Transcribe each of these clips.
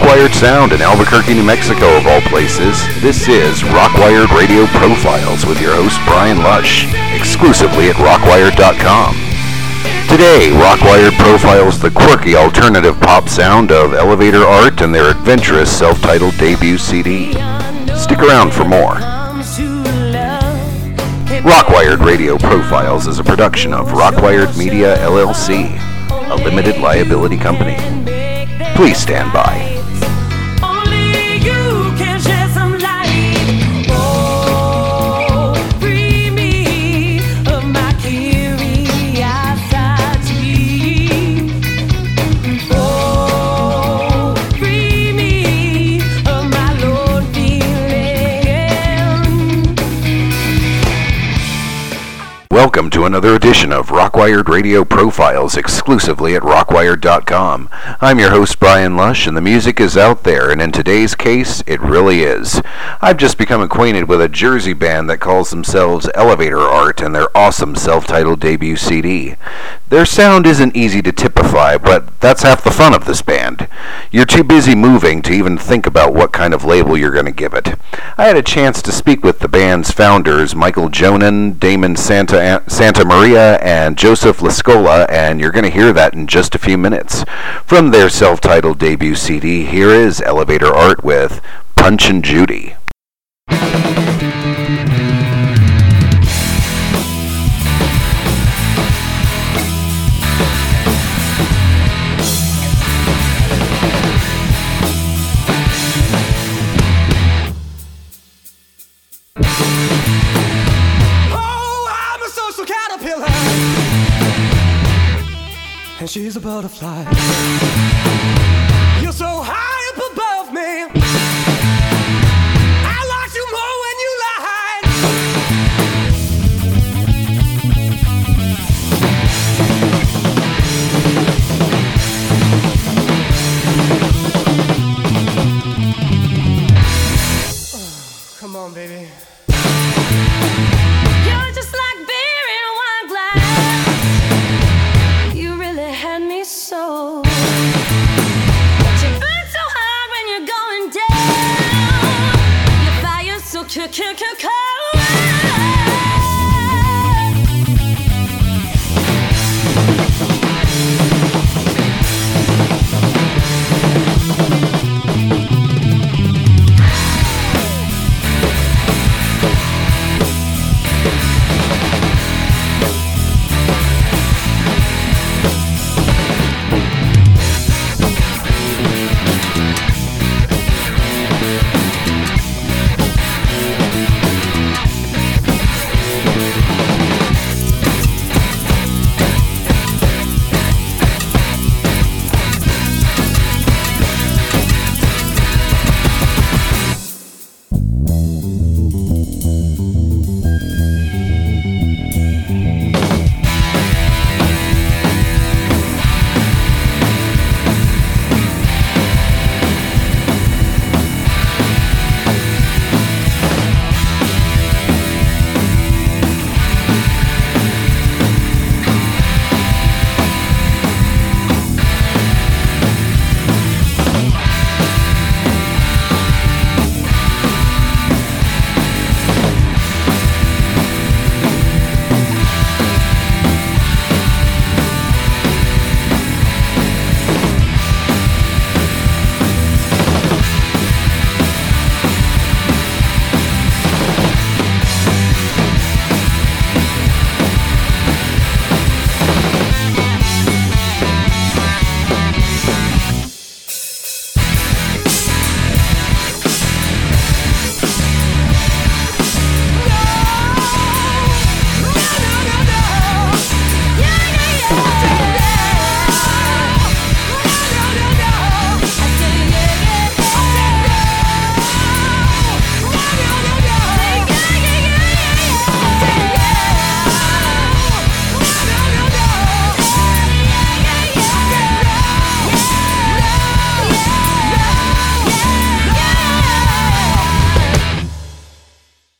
Rockwired Sound in Albuquerque, New Mexico, of all places. This is Rockwired Radio Profiles with your host, Brian Lush, exclusively at rockwired.com. Today, Rockwired profiles the quirky alternative pop sound of Elevator Art and their adventurous self-titled debut CD. Stick around for more. Rockwired Radio Profiles is a production of Rockwired Media, LLC, a limited liability company. Please stand by. Welcome to another edition of Rockwired Radio Profiles exclusively at rockwired.com. I'm your host, Brian Lush, and the music is out there, and in today's case, it really is. I've just become acquainted with a Jersey band that calls themselves Elevator Art and their awesome self-titled debut CD. Their sound isn't easy to typify, but that's half the fun of this band. You're too busy moving to even think about what kind of label you're going to give it. I had a chance to speak with the band's founders, Michael Jonan, Damon Santa Maria, and Joseph Lascola, and you're going to hear that in just a few minutes. From their self-titled debut CD, here is Elevator Art with Punch and Judy. And she's a butterfly. You're so high up above me. I like you more when you lie. Oh, come on, baby. You're just like beer in a wine glass. You really had me so.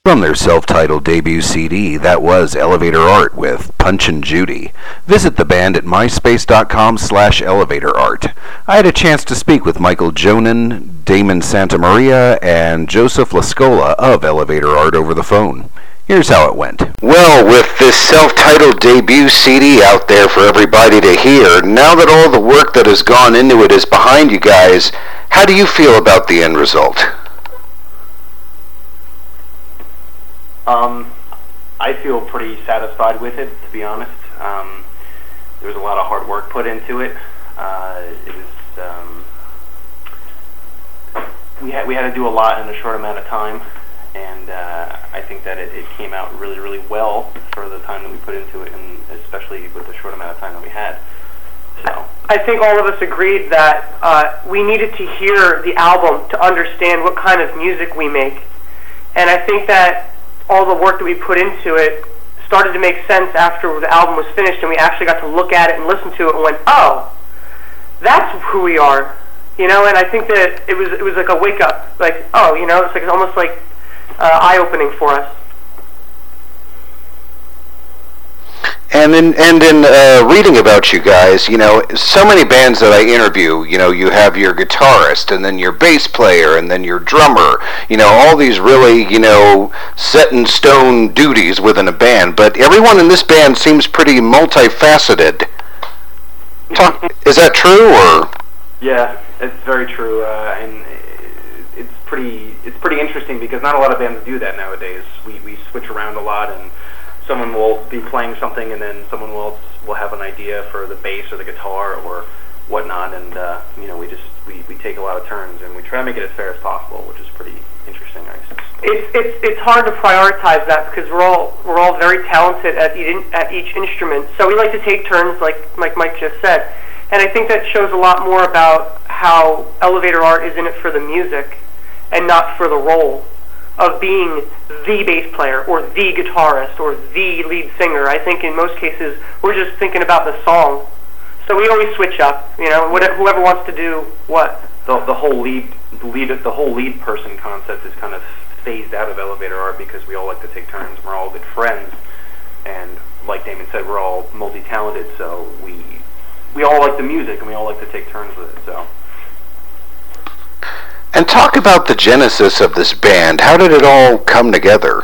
From their self-titled debut CD, that was Elevator Art with Punchin' Judy. Visit the band at myspace.com/elevatorart. I had a chance to speak with Michael Jonan, Damon Santamaria, and Joseph Lascola of Elevator Art over the phone. Here's how it went. Well, with this self-titled debut CD out there for everybody to hear, now that all the work that has gone into it is behind you guys, how do you feel about the end result? I feel pretty satisfied with it, to be honest. There was a lot of hard work put into it. We had to do a lot in a short amount of time, and I think that it came out really, really well for the time that we put into it, and especially with the short amount of time that we had. So I think all of us agreed that we needed to hear the album to understand what kind of music we make, and I think that all the work that we put into it started to make sense after the album was finished and we actually got to look at it and listen to it and went, oh, that's who we are, and I think that it was like a wake up, like, oh, it's almost like eye-opening for us. And in reading about you guys, so many bands that I interview, you have your guitarist, and then your bass player, and then your drummer, all these really, set in stone duties within a band, but everyone in this band seems pretty multifaceted. Is that true, or? Yeah, it's very true, and it's pretty interesting because not a lot of bands do that nowadays. We switch around a lot, and someone will be playing something, and then someone will have an idea for the bass or the guitar or whatnot, and we take a lot of turns, and we try to make it as fair as possible, which is pretty interesting, I guess. It's hard to prioritize that because we're all very talented at each instrument, so we like to take turns, like Mike just said, and I think that shows a lot more about how Elevator Art is in it for the music and not for the role of being the bass player or the guitarist or the lead singer. I think in most cases we're just thinking about the song. So we always switch up, whoever wants to do what. The whole lead person concept is kind of phased out of Elevator Art because we all like to take turns. We're all good friends, and like Damon said, we're all multi-talented. So we all like the music and we all like to take turns with it. So. And talk about the genesis of this band. How did it all come together?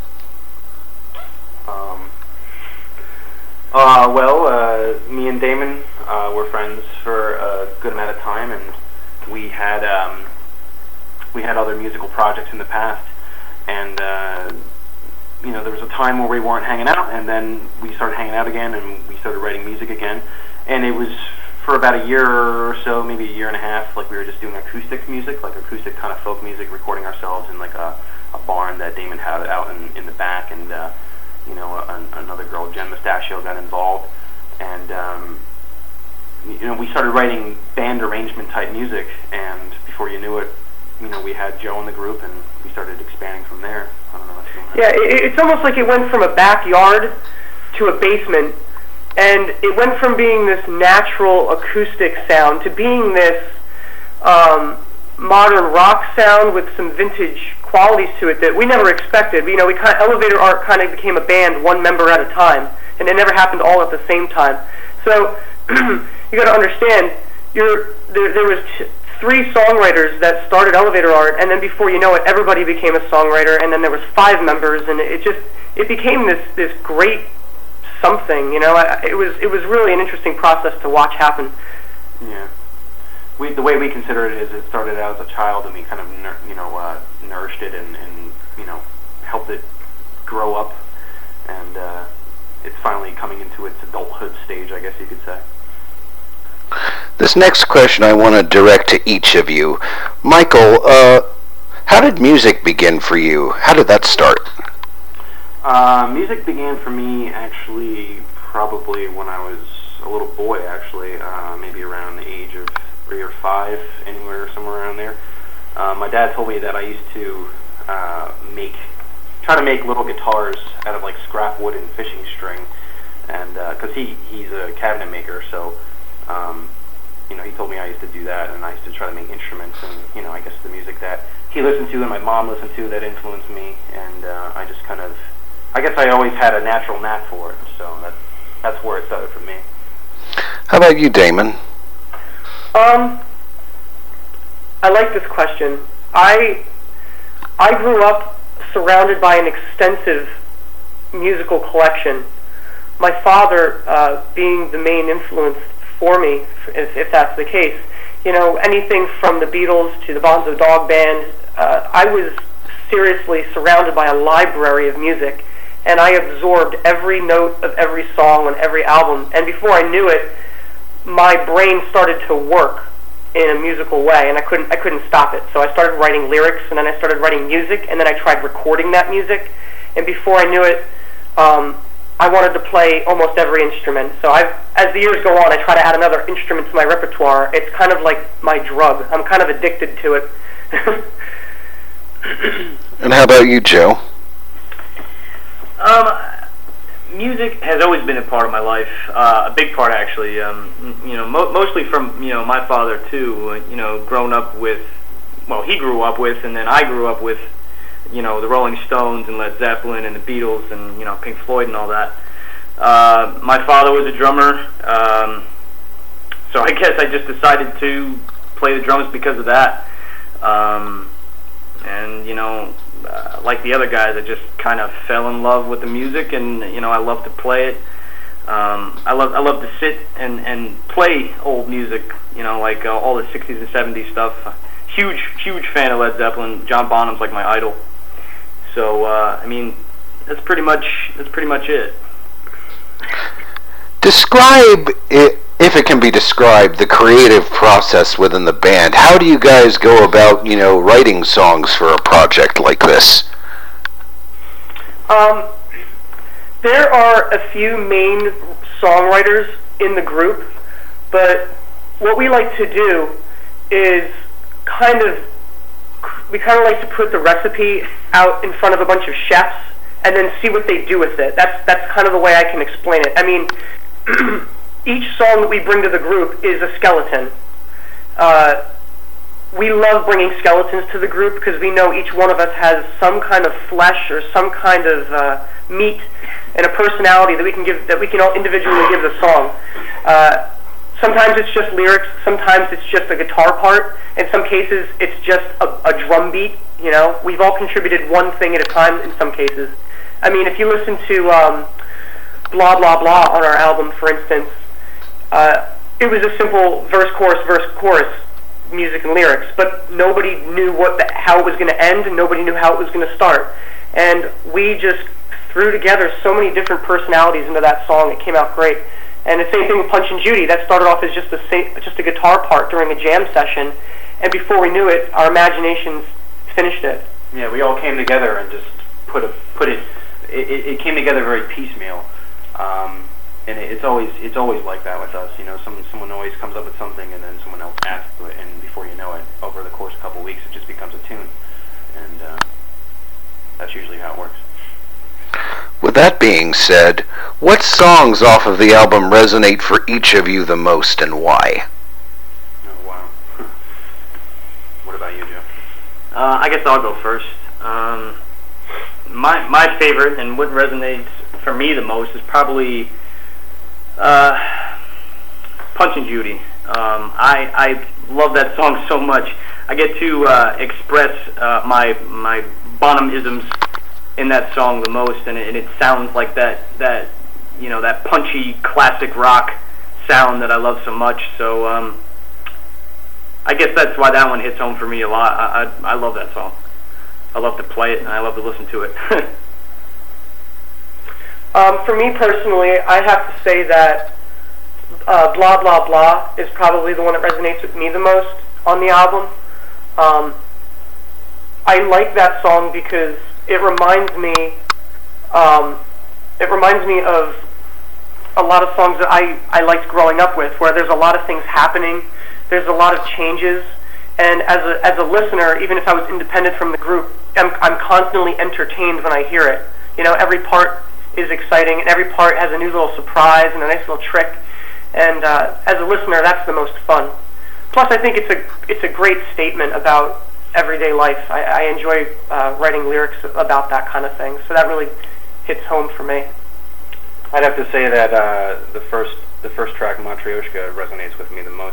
Me and Damon were friends for a good amount of time, and we had other musical projects in the past, and there was a time where we weren't hanging out, and then we started hanging out again, and we started writing music again, and it was for about a year or so, maybe a year and a half, like we were just doing acoustic music, like acoustic kind of folk music, recording ourselves in like a barn that Damon had out in the back, and another girl, Jen Mustachio, got involved, and we started writing band arrangement type music, and before you knew it, we had Joe in the group, and we started expanding from there. I don't know what you mean. Yeah, it's almost like it went from a backyard to a basement. And it went from being this natural acoustic sound to being this modern rock sound with some vintage qualities to it that we never expected. Elevator Art kind of became a band, one member at a time, and it never happened all at the same time. So you got to understand, there was three songwriters that started Elevator Art, and then before you know it, everybody became a songwriter, and then there was 5 members, and it became this great something, it was really an interesting process to watch happen. Yeah, the way we consider it is it started out as a child, and we kind of nourished it and helped it grow up, and it's finally coming into its adulthood stage, I guess you could say. This next question I want to direct to each of you. Michael, how did music begin for you? How did that start? Music began for me actually probably when I was a little boy, actually, maybe around the age of 3 or 5, somewhere around there. My dad told me that I used to try to make little guitars out of like scrap wood and fishing string, and because he's a cabinet maker, so he told me I used to do that, and I used to try to make instruments, and I guess the music that he listened to and my mom listened to that influenced me, and I just kind of, I guess I always had a natural knack for it, so that's where it started for me. How about you, Damon? I like this question. I grew up surrounded by an extensive musical collection. My father being the main influence for me, if that's the case. You know, anything from the Beatles to the Bonzo Dog Band, I was seriously surrounded by a library of music, and I absorbed every note of every song on every album, and before I knew it, my brain started to work in a musical way, and I couldn't stop it. So I started writing lyrics, and then I started writing music, and then I tried recording that music, and before I knew it, I wanted to play almost every instrument. So as the years go on, I try to add another instrument to my repertoire. It's kind of like my drug. I'm kind of addicted to it. And how about you, Joe? Music has always been a part of my life, a big part actually. Mostly from my father too. Growing up with, well, he grew up with, and then I grew up with, the Rolling Stones and Led Zeppelin and the Beatles and Pink Floyd and all that. My father was a drummer, so I guess I just decided to play the drums because of that. Like the other guys, I just kind of fell in love with the music, and I love to play it. I love to sit and play old music, like all the 60s and 70s stuff. Huge fan of Led Zeppelin. John Bonham's like my idol. So that's pretty much it. Describe it, if it can be described, the creative process within the band. How do you guys go about, writing songs for a project like this? There are a few main songwriters in the group, but what we like to do is we kind of like to put the recipe out in front of a bunch of chefs and then see what they do with it. That's kind of the way I can explain it. I mean, each song that we bring to the group is a skeleton. We love bringing skeletons to the group because we know each one of us has some kind of flesh or some kind of meat and a personality that we can all individually give the song. Sometimes it's just lyrics, sometimes it's just a guitar part, in some cases it's just a drum beat, We've all contributed one thing at a time in some cases. I mean, if you listen to Blah Blah Blah on our album, for instance, it was a simple verse, chorus, music and lyrics, but nobody knew how it was going to end, and nobody knew how it was going to start. And we just threw together so many different personalities into that song. It came out great. And the same thing with Punch and Judy. That started off as just a guitar part during a jam session, and before we knew it, our imaginations finished it. Yeah, we all came together and just put it. It came together very piecemeal, and it's always like that with us. Someone always comes up with something, and then someone else adds to it, and before you know it, over the course of a couple of weeks, it just becomes a tune, and that's usually how it works. With that being said, what songs off of the album resonate for each of you the most, and why? Oh, wow. What about you, Joe? I guess I'll go first. My favorite, and what resonates for me the most, is probably Punch and Judy. I love that song so much. I get to express my Bonham-isms in that song the most, and it sounds like that punchy classic rock sound that I love so much. So I guess that's why that one hits home for me a lot. I love that song. I love to play it, and I love to listen to it. For me personally, I have to say that Blah Blah Blah is probably the one that resonates with me the most on the album. I like that song because it reminds me of a lot of songs that I liked growing up with, where there's a lot of things happening, there's a lot of changes, and as a listener, even if I was independent from the group, I'm constantly entertained when I hear it. Every part is exciting, and every part has a new little surprise and a nice little trick, and as a listener, that's the most fun. Plus, I think it's a great statement about everyday life. I enjoy writing lyrics about that kind of thing, so that really hits home for me. I'd have to say that the first track, Matryoshka, resonates with me the most.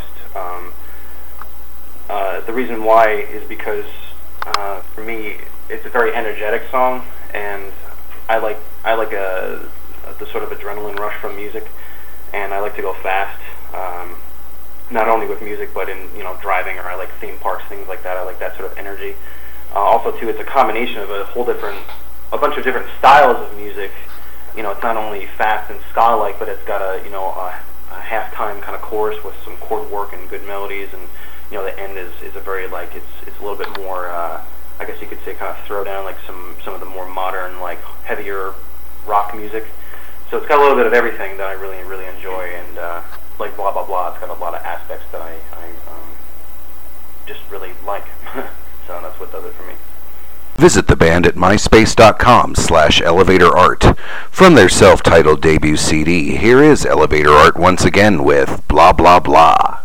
The reason why is because for me it's a very energetic song, and I like the sort of adrenaline rush from music, and I like to go fast. Not only with music, but in driving, or I like theme parks, things like that. I like that sort of energy. Also, too, it's a combination of a bunch of different styles of music. It's not only fast and ska-like, but it's got a halftime kind of chorus with some chord work and good melodies, and the end is a very it's a little bit more. I guess you could say kind of throwdown, like some of the more modern, like heavier rock music. So it's got a little bit of everything that I really, really enjoy, and like Blah Blah Blah, it's got a lot of aspects that I just really like. So that's what does it for me. Visit the band at myspace.com/elevatorart. From their self-titled debut CD, here is Elevator Art once again with Blah Blah Blah.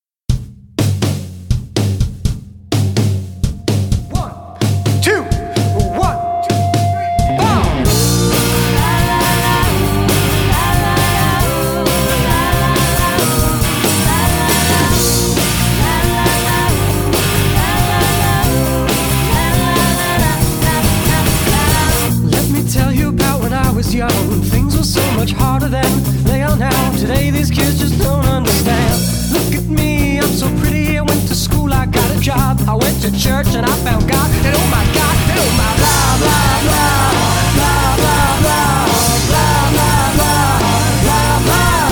Young, things were so much harder then they are now. Today these kids just don't understand. Look at me, I'm so pretty. I went to school, I got a job. I went to church and I found God. And oh my God, and oh my blah blah blah blah blah blah blah blah blah blah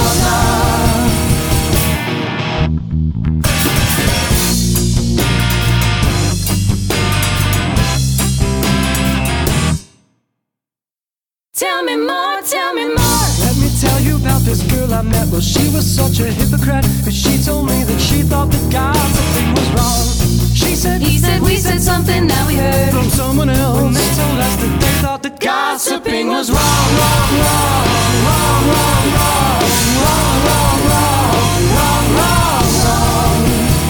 Tell me more, tell me more. Let me tell you about this girl I met. Well, she was such a hypocrite, but she told me that she thought that gossiping was wrong. She said, He said, we said something, now we heard from someone else. When they told us that they thought that gossiping was wrong, wrong, wrong, wrong, wrong, wrong, wrong, wrong, wrong, wrong, wrong, wrong.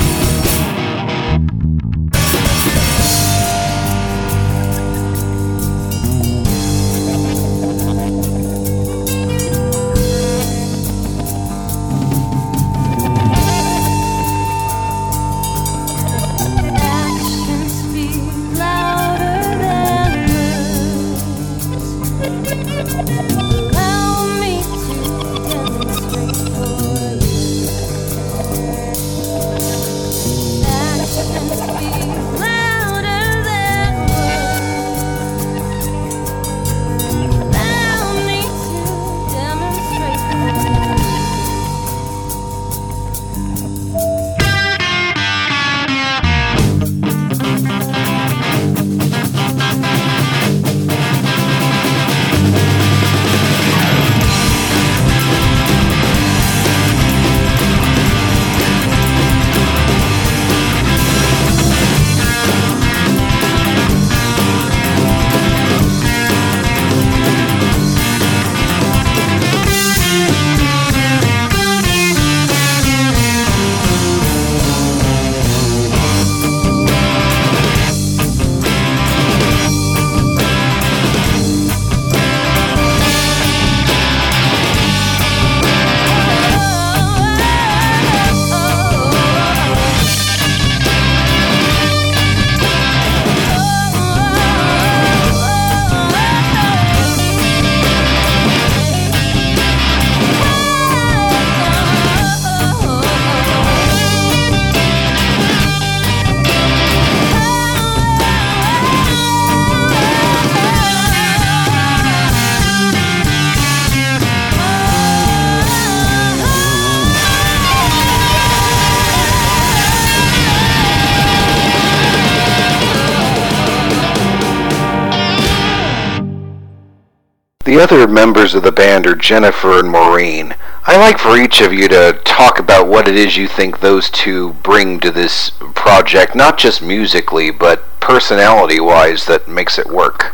The other members of the band are Jennifer and Maureen. I'd like for each of you to talk about what it is you think those two bring to this project, not just musically, but personality-wise, that makes it work.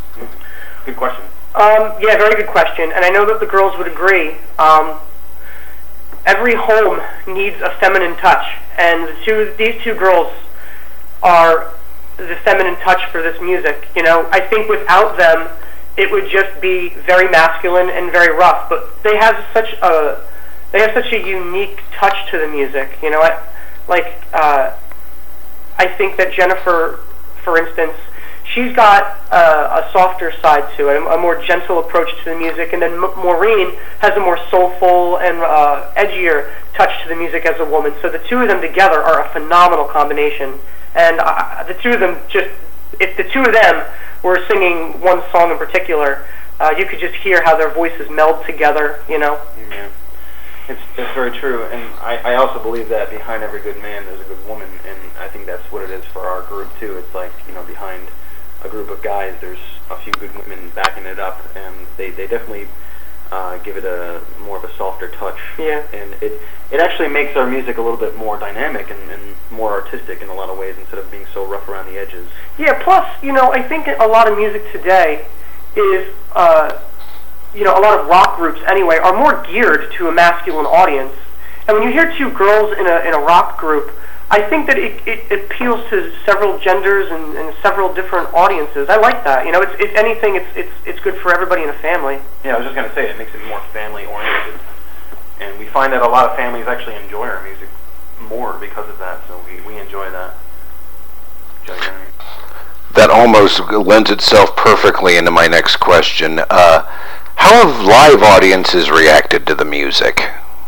Good question. Yeah, very good question, and I know that the girls would agree. Every home needs a feminine touch, and these two girls are the feminine touch for this music. You know, I think without them, it would just be very masculine and very rough. But they have such a unique touch to the music. You know, I think that Jennifer, for instance, she's got a softer side to it, a more gentle approach to the music, and then Maureen has a more soulful and edgier touch to the music as a woman. So the two of them together are a phenomenal combination. And the two of them if the two of them were singing one song in particular, you could just hear how their voices meld together, you know? Yeah. It's very true, and I also believe that behind every good man there's a good woman, and I think that's what it is for our group too. It's like, you know, behind a group of guys there's a few good women backing it up, and they definitely give it a more of a softer touch. Yeah. And it actually makes our music a little bit more dynamic and more artistic in a lot of ways instead of being so rough around the edges. Yeah, plus, you know, I think a lot of music today is, you know, a lot of rock groups anyway are more geared to a masculine audience. And when you hear two girls in a rock group, I think that it appeals to several genders and several different audiences. I like that. You know, if anything, it's good for everybody in a family. Yeah, I was just going to say, it makes it more family-oriented. And we find that a lot of families actually enjoy our music more because of that, so we enjoy that. That almost lends itself perfectly into my next question. How have live audiences reacted to the music?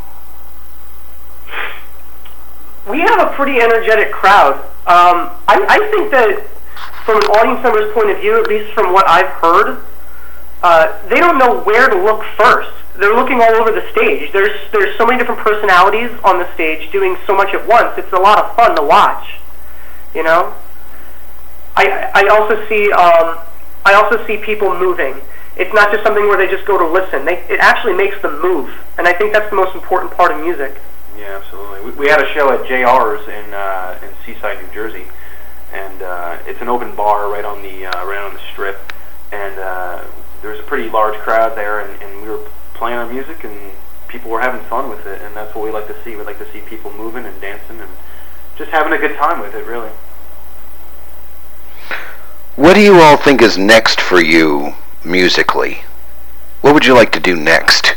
We have a pretty energetic crowd. I think that from an audience member's point of view, at least from what I've heard, they don't know where to look first. They're looking all over the stage. There's so many different personalities on the stage doing so much at once. It's a lot of fun to watch. You know, I also see people moving. It's not just something where they just go to listen. It actually makes them move, and I think that's the most important part of music. Yeah, absolutely. We had a show at JR's in Seaside, New Jersey, and it's an open bar right on the strip, and there was a pretty large crowd there, and we were playing our music, and people were having fun with it, and that's what we like to see. We like to see people moving and dancing and just having a good time with it, really. What do you all think is next for you musically? What would you like to do next?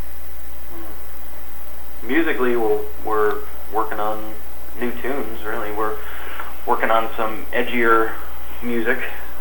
Musically, we're working on new tunes, really. We're working on some edgier music.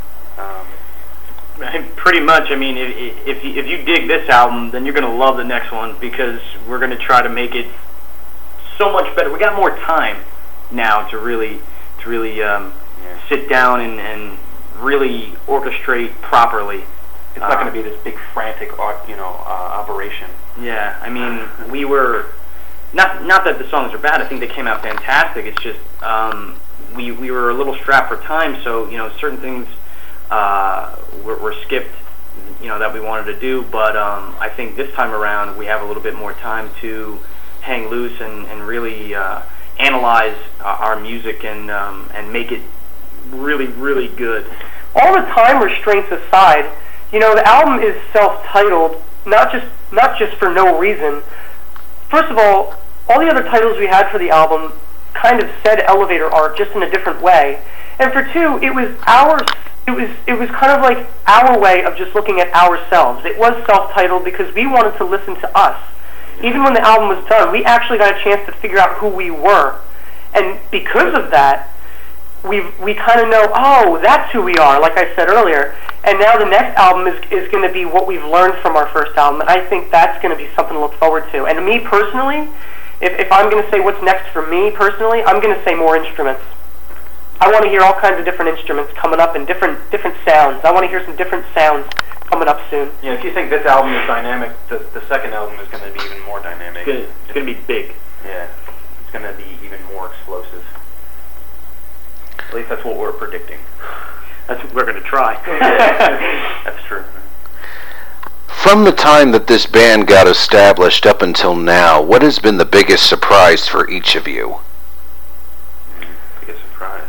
Pretty much, I mean, if you dig this album, then you're going to love the next one, because we're going to try to make it so much better. We got more time now to really sit down and really orchestrate properly. It's not going to be this big frantic, operation. Yeah, I mean, we were not that the songs are bad. I think they came out fantastic. It's just we were a little strapped for time, so certain things were skipped, that we wanted to do. But I think this time around we have a little bit more time to hang loose and really analyze our music and make it really, really good. All the time restraints aside, the album is self-titled, not just for no reason. First of all the other titles we had for the album kind of said elevator art, just in a different way. And for two, it was kind of like our way of just looking at ourselves. It was self-titled because we wanted to listen to us. Even when the album was done, we actually got a chance to figure out who we were. And because of that, we kind of know, oh, that's who we are, like I said earlier. And now the next album is going to be what we've learned from our first album, and I think that's going to be something to look forward to. And me personally, if I'm going to say what's next for me personally, I'm going to say more instruments. I want to hear all kinds of different instruments coming up and different sounds. I want to hear some different sounds coming up soon. Yeah, if you think this album is dynamic, the second album is going to be even more dynamic. It's going to be big. Yeah, it's going to be even more explosive. At least that's what we're predicting. That's what we're going to try. That's true. From the time that this band got established up until now, what has been the biggest surprise for each of you? Biggest surprise.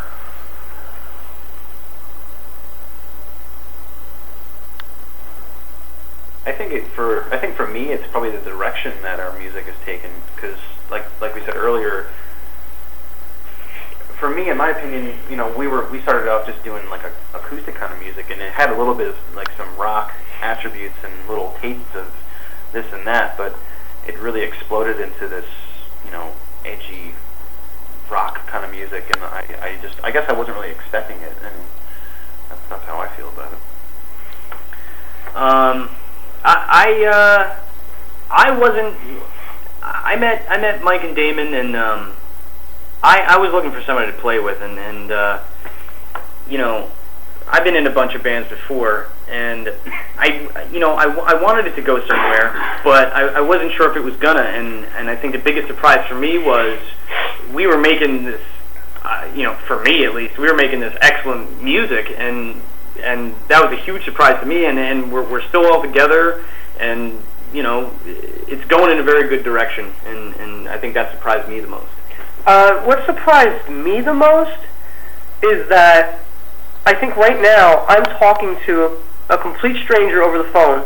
I think for me, it's probably the direction that our music has taken. Because, like we said earlier, for me, me, in my opinion, you know, we started off just doing like a acoustic kind of music, and it had a little bit of like some rock attributes and little tastes of this and that, but it really exploded into this, you know, edgy rock kind of music, and I guess I wasn't really expecting it, and that's how I feel about it. I wasn't. I met Mike and Damon, and I was looking for somebody to play with, and you know, I've been in a bunch of bands before, and I wanted it to go somewhere, but I wasn't sure if it was gonna, and I think the biggest surprise for me was we were making this, you know, for me at least, we were making this excellent music, and that was a huge surprise to me, and we're still all together, and you know, it's going in a very good direction, and I think that surprised me the most. What surprised me the most is that I think right now I'm talking to a complete stranger over the phone,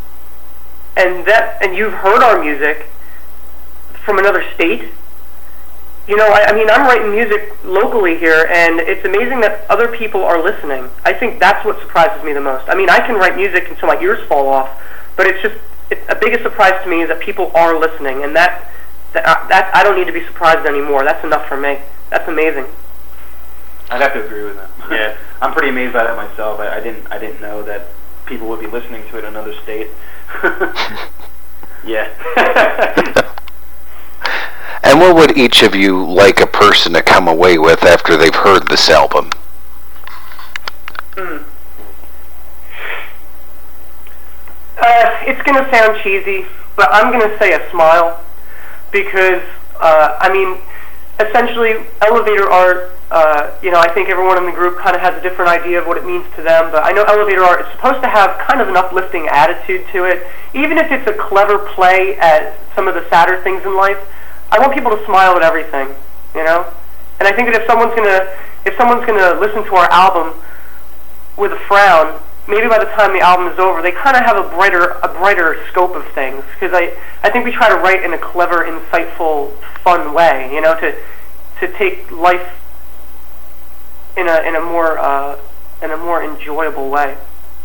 and you've heard our music from another state. You know, I mean, I'm writing music locally here, and it's amazing that other people are listening. I think that's what surprises me the most. I mean, I can write music until my ears fall off, but it's a biggest surprise to me is that people are listening, and that I don't need to be surprised anymore. That's enough for me. That's amazing. I'd have to agree with that. Yeah, I'm pretty amazed by that myself. I didn't know that people would be listening to it in another state. Yeah. And what would each of you like a person to come away with after they've heard this album? It's going to sound cheesy, but I'm going to say a smile, because, I mean, essentially, Elevator Art, you know, I think everyone in the group kind of has a different idea of what it means to them, but I know Elevator Art is supposed to have kind of an uplifting attitude to it, even if it's a clever play at some of the sadder things in life. I want people to smile at everything, you know? And I think that if someone's gonna listen to our album with a frown, maybe by the time the album is over, they kind of have a brighter scope of things, because I think we try to write in a clever, insightful, fun way, you know, to take life in a more enjoyable way.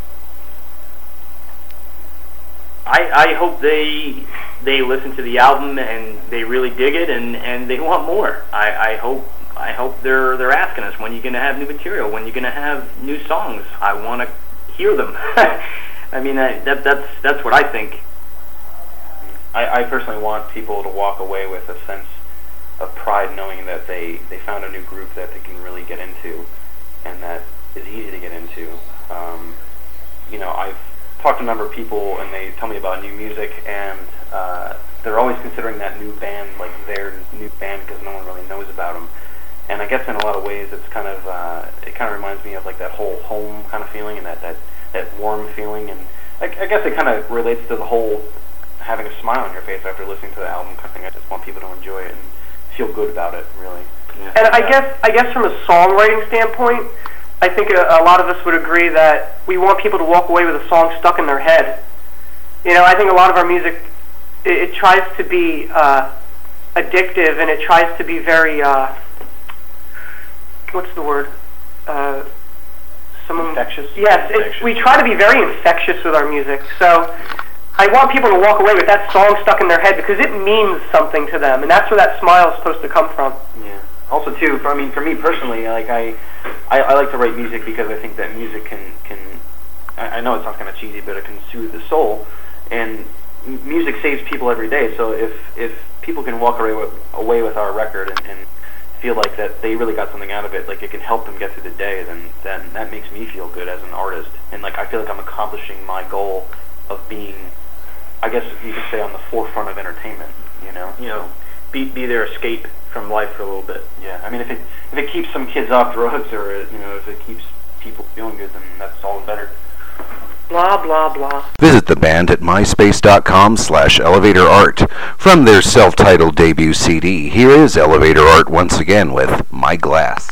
I hope they listen to the album and they really dig it, and they want more. I hope they're asking us, when you're gonna have new material, when you're gonna have new songs. I want to hear them. I mean, that's what I think. I personally want people to walk away with a sense of pride, knowing that they found a new group that they can really get into, and that is easy to get into. You know, I've talked to a number of people, and they tell me about new music, and they're always considering that new band like their new band because no one really knows about them. And I guess in a lot of ways, it's kind of it kind of reminds me of like that whole home kind of feeling, and that warm feeling, and I guess it kind of relates to the whole having a smile on your face after listening to the album kind of thing. I just want people to enjoy it and feel good about it, really. Yeah. And I guess from a songwriting standpoint, I think a lot of us would agree that we want people to walk away with a song stuck in their head. You know, I think a lot of our music, it tries to be addictive, and it tries to be very, what's the word? Infectious? Yes, we try to be very infectious with our music. So I want people to walk away with that song stuck in their head because it means something to them, and that's where that smile is supposed to come from. Yeah. Also, too, for me personally, like I like to write music because I think that music can I know it sounds kind of cheesy, but it can soothe the soul, and music saves people every day. So if people can walk away with our record and feel like that they really got something out of it, like it can help them get through the day, then that makes me feel good as an artist, and like I feel like I'm accomplishing my goal of being, I guess you could say, on the forefront of entertainment. You know, be their escape from life for a little bit. Yeah, I mean, if it keeps some kids off drugs, or if it keeps people feeling good, then that's all the better. Blah, blah, blah. Visit the band at myspace.com/elevatorart. From their self-titled debut CD, here is Elevator Art once again with My Glass.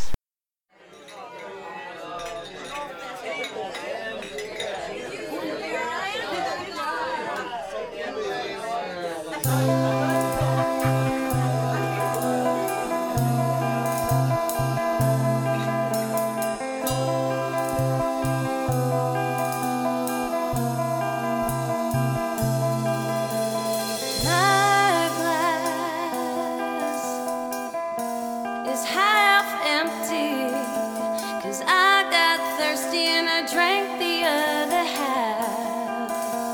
is half empty, 'cause I got thirsty and I drank the other half.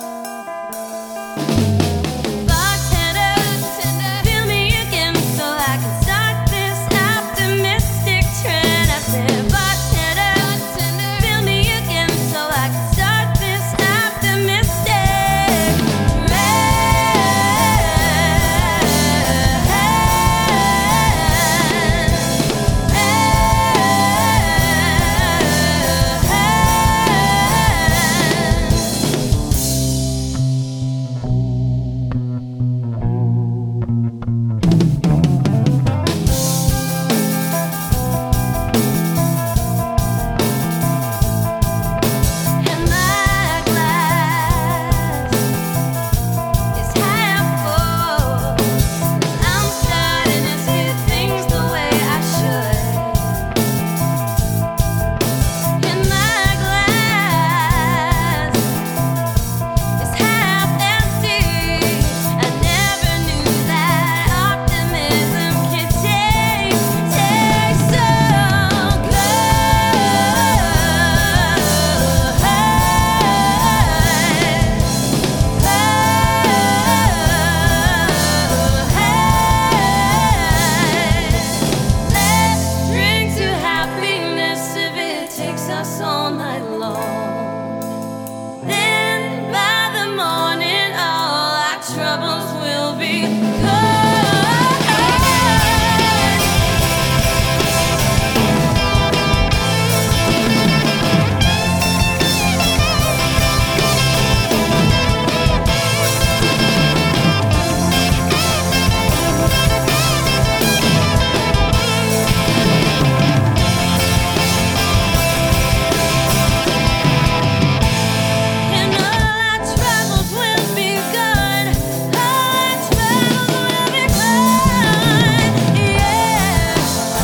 Bartender, fill me again so I can start this optimistic trend. I said, bartender, fill me again so I can start this optimistic and my glass is half full, 'cause I'm starting to see things the way I should. And my glass is half empty. I never knew that optimism could taste so Let's drink to happiness if it takes us all night long. Then by the morning, all our troubles will be gone. And all our troubles will be gone. All our troubles will be gone. Yeah,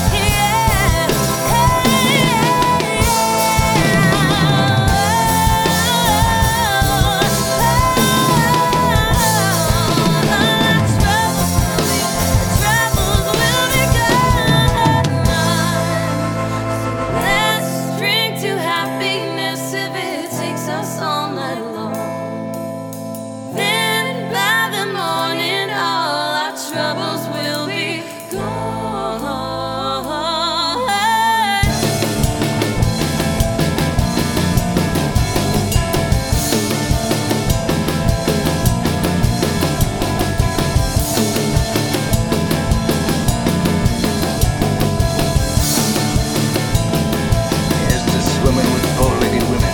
Let's drink to happiness if it takes us all night long. Then by the morning, all our troubles will be gone. Here's to swimming with four-legged women.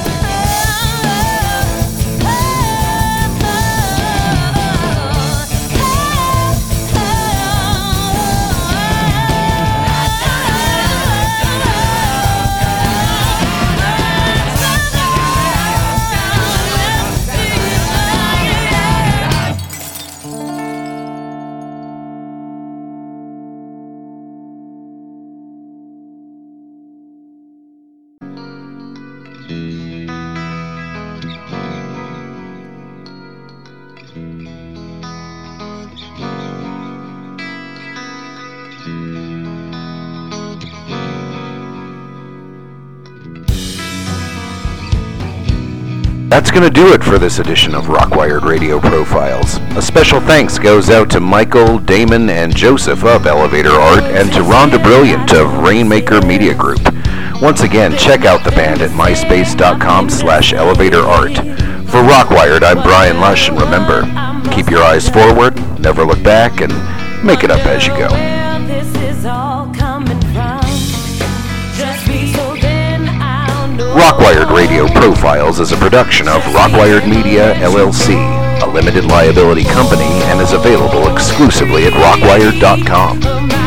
That's going to do it for this edition of Rockwired Radio Profiles. A special thanks goes out to Michael, Damon, and Joseph of Elevator Art, and to Rhonda Brilliant of Rainmaker Media Group. Once again, check out the band at myspace.com/elevatorart. For Rockwired, I'm Brian Lush, and remember, keep your eyes forward, never look back, and make it up as you go. Where this is all coming from. Just be so then I'll know. Rockwired Radio Profiles is a production of Rockwired Media, LLC, a limited liability company, and is available exclusively at rockwired.com.